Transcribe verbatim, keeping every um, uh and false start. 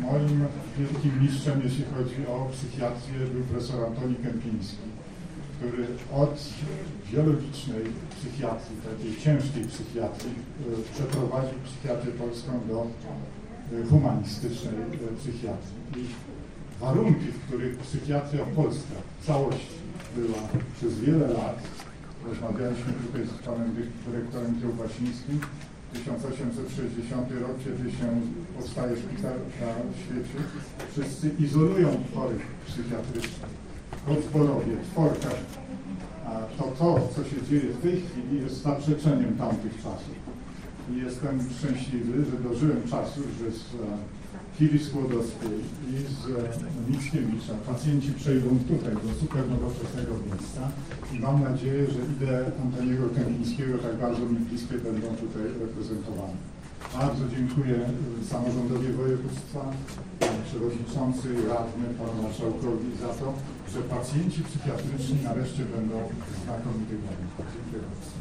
Moim wielkim mistrzem, jeśli chodzi o psychiatrię, był profesor Antoni Kępiński, który od biologicznej psychiatrii, takiej ciężkiej psychiatrii, przeprowadził psychiatrię polską do humanistycznej psychiatrii. I warunki, w których psychiatria polska w całości była przez wiele lat, rozmawialiśmy tutaj z panem dyrektorem Kiełbasińskim, tysiąc osiemset sześćdziesiąty rok, kiedy się powstaje szpital na świecie, wszyscy izolują chorych psychiatrycznych, Kocborowie, Tworka. A to to, co się dzieje w tej chwili, jest zaprzeczeniem tamtych czasów. I jestem szczęśliwy, że dożyłem czasu, że z Fili Skłodowskiej i z Mickiewicza pacjenci przejdą tutaj do super nowoczesnego miejsca i mam nadzieję, że idee Antoniego Kępińskiego tak bardzo mi bliskie będą tutaj reprezentowane. Bardzo dziękuję samorządowi województwa, panu przewodniczący, radny, panu marszałkowi za to, że pacjenci psychiatryczni nareszcie będą znakomitych warunkach. Dziękuję bardzo.